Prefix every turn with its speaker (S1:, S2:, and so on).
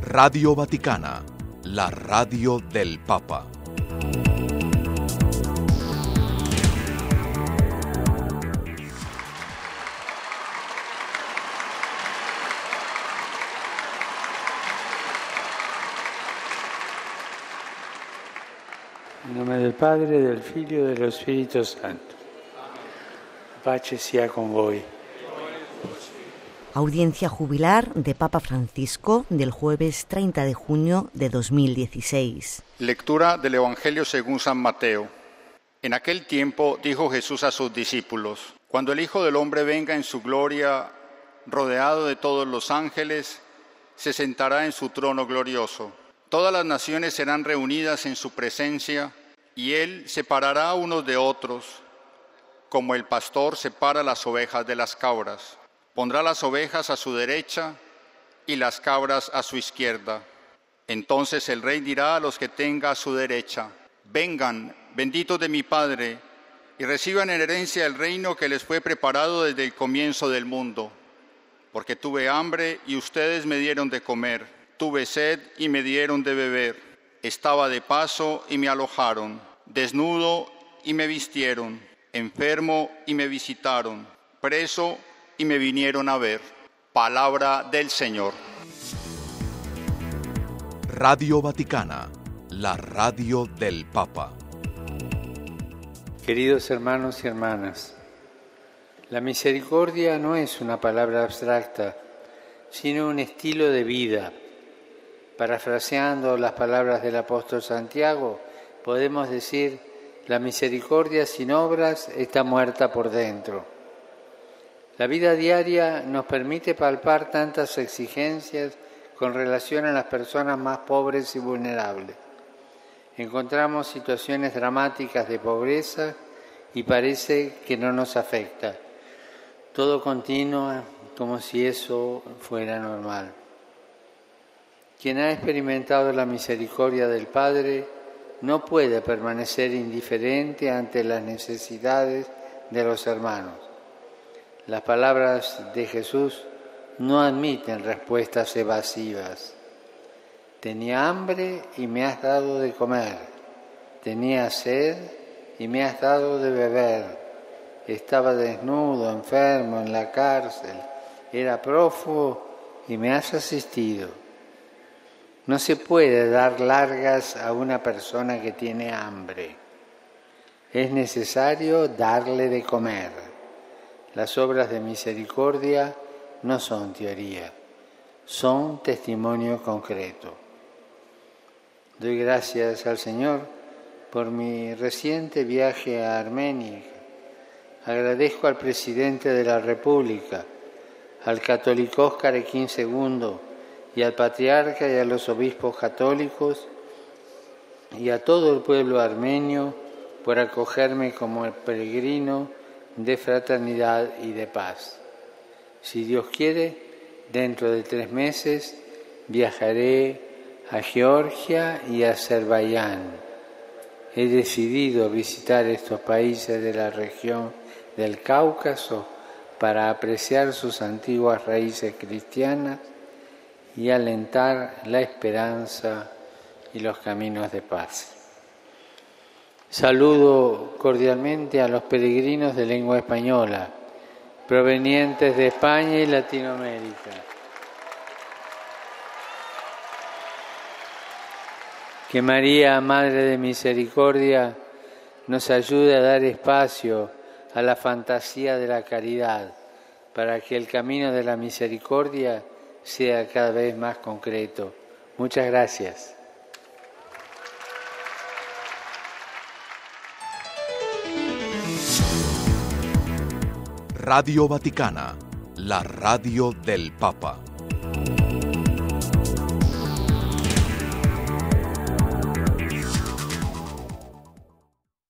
S1: Radio Vaticana, la radio del Papa.
S2: In nome del Padre, del Figlio e dello Spirito Santo. Pace sia con voi.
S3: Audiencia jubilar de Papa Francisco del jueves 30 de junio de 2016.
S4: Lectura del Evangelio según San Mateo. En aquel tiempo dijo Jesús a sus discípulos: Cuando el Hijo del Hombre venga en su gloria, rodeado de todos los ángeles, se sentará en su trono glorioso. Todas las naciones serán reunidas en su presencia, y Él separará unos de otros, como el pastor separa las ovejas de las cabras. Pondrá las ovejas a su derecha y las cabras a su izquierda. Entonces el Rey dirá a los que tenga a su derecha: Vengan, benditos de mi Padre, y reciban en herencia el reino que les fue preparado desde el comienzo del mundo. Porque tuve hambre y ustedes me dieron de comer, tuve sed y me dieron de beber, estaba de paso y me alojaron, desnudo y me vistieron, enfermo y me visitaron, preso y me vinieron a ver. Palabra del Señor.
S1: Radio Vaticana, la radio del Papa.
S2: Queridos hermanos y hermanas, la misericordia no es una palabra abstracta, sino un estilo de vida. Parafraseando las palabras del apóstol Santiago, podemos decir: la misericordia sin obras está muerta por dentro. La vida diaria nos permite palpar tantas exigencias con relación a las personas más pobres y vulnerables. Encontramos situaciones dramáticas de pobreza y parece que no nos afecta. Todo continúa como si eso fuera normal. Quien ha experimentado la misericordia del Padre no puede permanecer indiferente ante las necesidades de los hermanos. Las palabras de Jesús no admiten respuestas evasivas. Tenía hambre y me has dado de comer. Tenía sed y me has dado de beber. Estaba desnudo, enfermo, en la cárcel. Era prófugo y me has asistido. No se puede dar largas a una persona que tiene hambre. Es necesario darle de comer. Las obras de misericordia no son teoría, son testimonio concreto. Doy gracias al Señor por mi reciente viaje a Armenia. Agradezco al presidente de la República, al católico Óscar Equín II, y al patriarca y a los obispos católicos y a todo el pueblo armenio por acogerme como el peregrino de fraternidad y de paz. Si Dios quiere, dentro de 3 meses viajaré a Georgia y a Azerbaiyán. He decidido visitar estos países de la región del Cáucaso para apreciar sus antiguas raíces cristianas y alentar la esperanza y los caminos de paz. Saludo cordialmente a los peregrinos de lengua española, provenientes de España y Latinoamérica. Que María, Madre de Misericordia, nos ayude a dar espacio a la fantasía de la caridad, para que el camino de la misericordia sea cada vez más concreto. Muchas gracias.
S1: Radio Vaticana, la radio del Papa.